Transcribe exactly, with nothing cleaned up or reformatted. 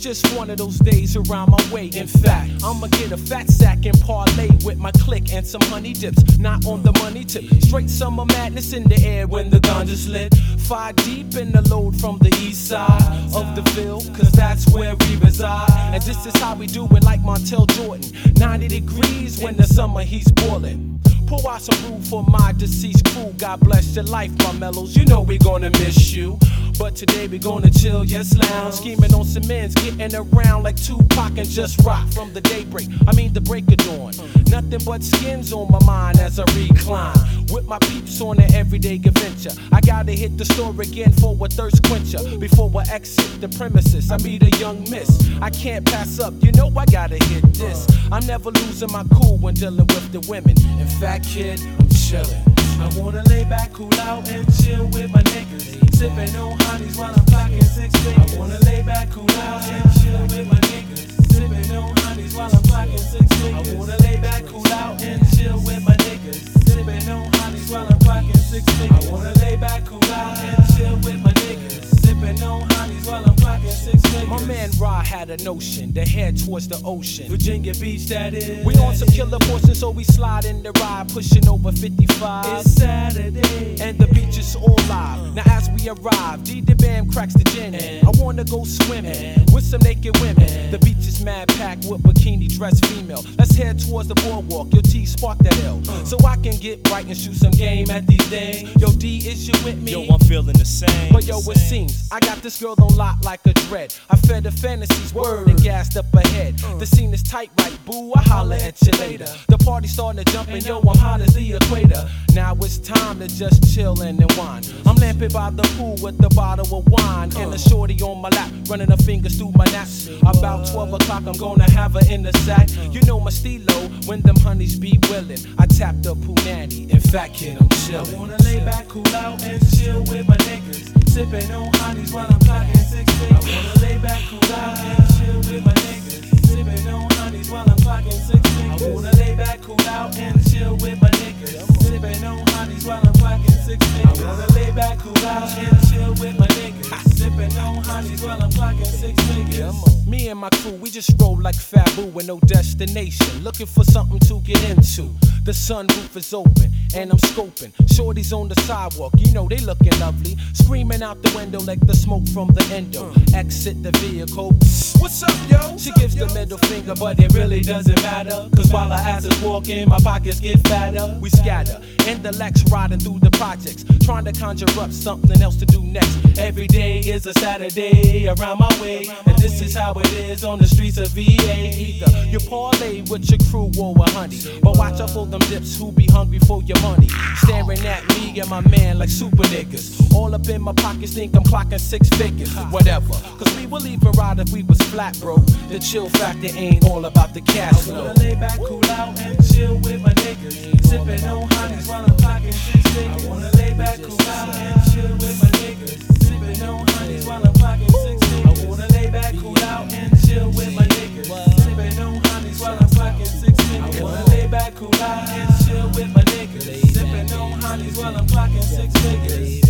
just one of those days around my way. In fact, I'ma get a fat sack and parlay with my clique and some honey dips. Not on the money tip, straight summer madness in the air when the ganja's lit. Five deep in the load from the east side of the Ville, cause that's where we reside. And this is how we do it like Montel Jordan. ninety degrees when the summer heat's boiling. Pour out some brew for my deceased crew. God bless your life, my mellows. You know we gonna miss you. But today we gonna chill, yes, lounge. Scheming on some ends, getting around like Tupac and just rock from the daybreak. I mean the break of dawn. Nothing but skins on my mind as I recline. With my peeps on an everyday adventure. I gotta hit the store again for a thirst quencher. Before I exit the premises, I meet a young miss. I can't pass up, you know I gotta hit this. I'm never losing my cool when dealing with the women. In fact, kid, I'm chillin'. I wanna lay back, cool out, and chill with my niggas. Sippin' on honeys while I'm clocking six figures. I wanna lay back, cool out, and chill with my niggas. Sippin' on honeys while I'm clocking six figures. I wanna lay back, cool out, and chill with my niggas. Sippin' on honeys while I'm clocking six figures. I wanna lay back, cool out, and chill with my niggas. Sippin' on honeys while I'm clocking six figures. My man Ra had a notion to head towards the ocean. Virginia Beach, that is. We on some killer portions, so we slide in the ride, pushing over fifty-five. It's Saturday, and the beach is all live. Now as we arrive, D the Bam cracks the gin. I wanna go swimming with some naked women. The beach is mad packed with bikini dressed female. Let's head towards the boardwalk. Yo T, spark that L, so I can get right and shoot some game at these days. Yo D, is you with me? Yo, I'm feeling the same. But yo, it seems I got this girl on lock like a dread. I fed her fantasies, word, and gassed up ahead. The scene is tight, right, boo? I holla at you later. The party's starting to jump, and yo, I'm hot as the equator. Now it's time to just chill and wine. I'm lamping by the pool with a bottle of wine and a shorty on my lap, running her fingers through my naps. About twelve o'clock, I'm gonna have her in the sack. You know my stilo when them honeys be willing. I tap the punani. In fact, kid, I'm chillin'. I wanna lay back, cool out, and chill with my niggas. Sippin' on honeys while I'm clocking six figures. I wanna lay back, cool out, and chill with my niggas. Sippin' on honeys while I'm clocking six figures. I wanna lay back, cool out, and chill with my niggas. Sippin' on honeys while I'm clocking six figures. I wanna lay back, cool out, and chill with my niggas. Sippin' on honeys while I'm clocking six figures. Me and my crew, we just roll like Fabu with no destination. Looking for something to get into. The sunroof is open and I'm scoping. Shorties on the sidewalk, you know they looking lovely. Screaming out the window like the smoke from the endo. Exit the vehicle. What's up, yo? She gives the middle finger, but it really doesn't matter. Cause while her ass is walking, my pockets get fatter. We scatter in the Lex riding through the projects, trying to conjure up something else to do next. Every day is a Saturday around my way, and this is how it is on the streets of V A. Either you parlay with your crew or a honey, but watch out for them dips who be hungry for your money. Staring at me and my man like super niggas. All up in my pockets, think I'm clocking six figures. Whatever, cause we will even ride if we was flat broke. The chill factor ain't all about the cash flow. I wanna lay back, cool out, and chill with my niggas. Sippin' on honeys while I'm clocking six figures. I wanna lay back, cool out, and chill with my niggas. Sippin' on honeys while I'm clocking six figures. I wanna lay back, cool out, and chill with my niggas. Sippin' on honeys while I'm clocking six figures. I wanna lay back, cool out, and chill with my niggas. Sippin' on honeys while I'm clocking six figures.